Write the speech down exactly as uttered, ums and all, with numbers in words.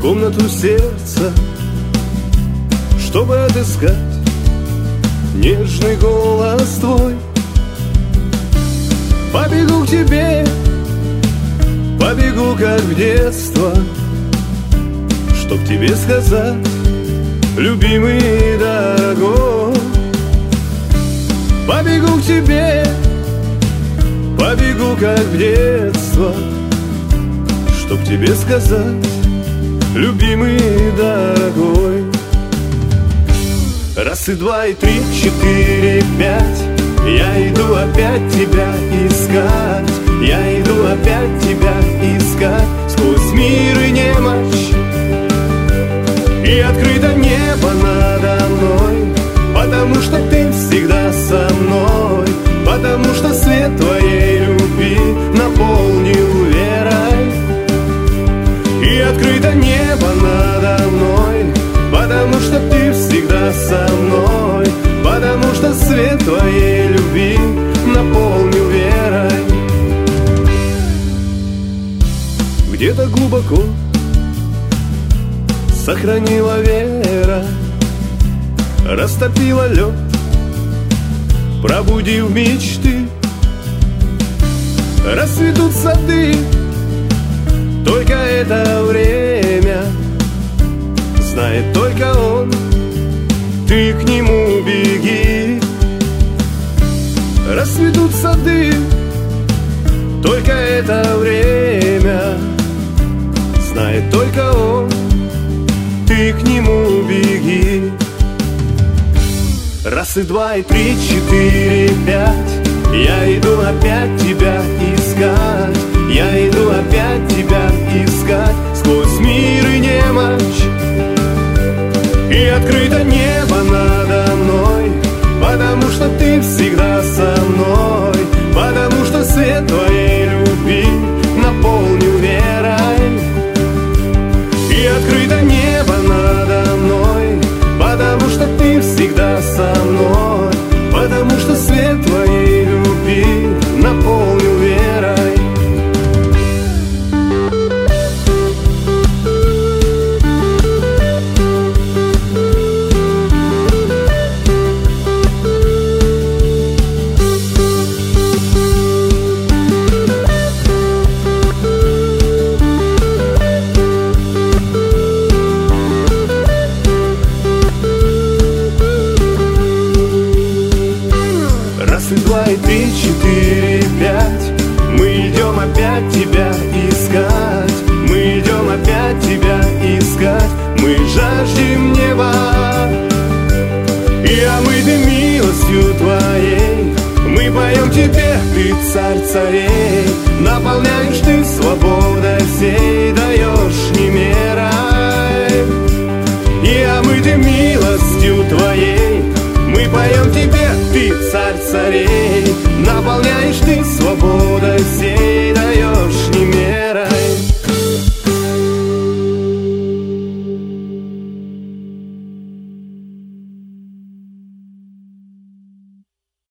комнату сердца, чтобы отыскать нежный голос твой. Побегу к тебе, побегу, как в детство, чтоб тебе сказать, любимый и дорогой. Побегу к тебе, побегу, как в детство, чтоб тебе сказать, любимый и дорогой. Раз и два, и три, четыре, пять, я иду опять тебя искать. Я иду опять тебя искать сквозь мир и немощь. И открыто небо надо мной, потому что ты всегда со мной, потому что свет твоей любви наполнил верой. И открыто небо надо мной, потому что ты всегда со мной, потому что свет твоей любви наполнил верой. Где-то глубоко сохранила вера, растопила лед, пробудив мечты. Расцветут сады, только это время знает только он, ты к нему беги. Расцветут сады, только это время знает только он, ты к нему беги. Раз и два, и три, четыре, пять, я иду опять тебя искать. Я иду опять тебя искать сквозь мир и немощь. И открыто небо надо мной, потому что ты всегда со мной, потому что свет твоей любви наполнил верой. И открыто небо надо мной, потому что ты всегда со мной, потому что свет твоей любви наполнил верой. Раз и два, и три, четыре, пять, мы идем опять тебя искать. Мы идем опять тебя искать. Мы жаждем неба, и омыты милостью твоей мы поем тебе, ты царь царей. Наполняешь ты свободой всей, даешь немерой. И омыты милостью твоей мы поем тебе, ты царь царей. Наполняешь ты свободой всей,